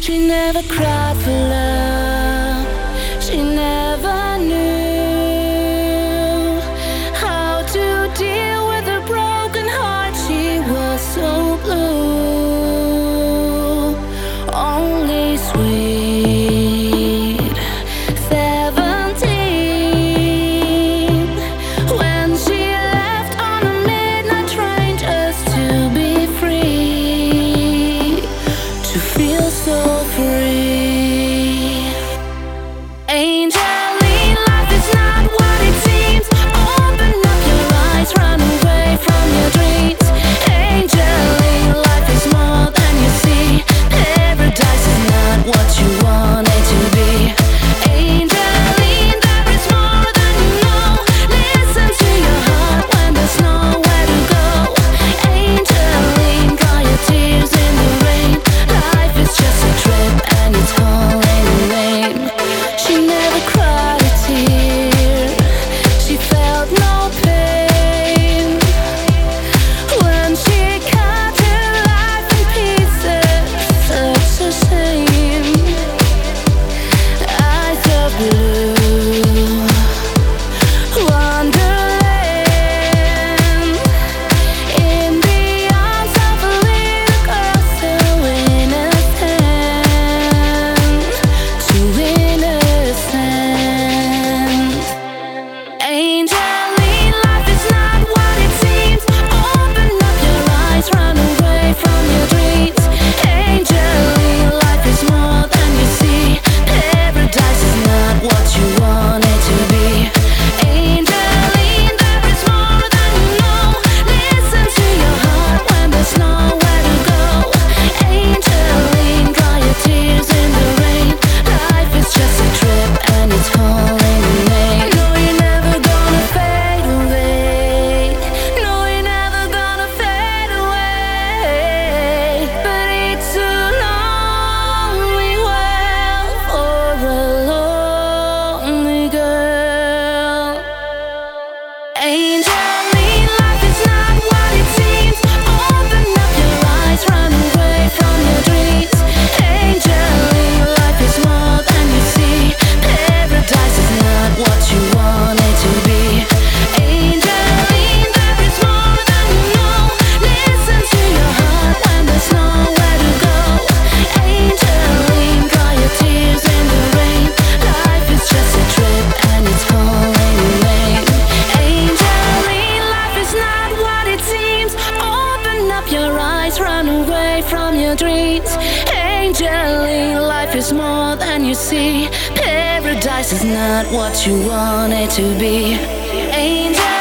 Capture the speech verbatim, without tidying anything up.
She never cried for love. She never knew how to deal with a broken heart. She was so blue, only sweet seventeen, when she left on a midnight train just to be free, to feel so free. Angeline, life is not what it seems. Open up your eyes, run away from your dreams. Angeline, life is more than you see. Paradise is not what you want it to be. Angeline, there is more than you know. Listen to your heart when there's nowhere to go. Angeline, dry your tears in the rain. Life is just a trip and it's calling your name. She never cried a tear. She felt no pain when she cut her life in pieces. Such a shame. Eyes of blue, wonderland, in the arms of a little girl so innocent, too innocent. Angeline, life is not what it seems. Open up your eyes, run away from your dreams. Angeline, life is more than you see. Paradise is not what you want it to be. Angeline, there is more than you know. Listen to your heart when there's nowhere to go. Angeline, dry your tears in the rain. Life is just a trip and it's calling your name. No, you're never gonna fade away. No, you're never gonna fade away. But it's a lonely world for a lonely girl. Angeline, life is not what it seems. Open up your eyes, run away from your dreams. Angeline, life is more than you see. Paradise is not what you want it to be. Angeline, there is more than you know. Listen to your heart when there's nowhere to go. Angeline, dry your tears in the rain. Life is just a trip and it's calling your name. Angeline, life is not what it seems. Open up your eyes, run away from your dreams. Angeline, life is more than you see. Paradise is not what you want it to be. Angeline.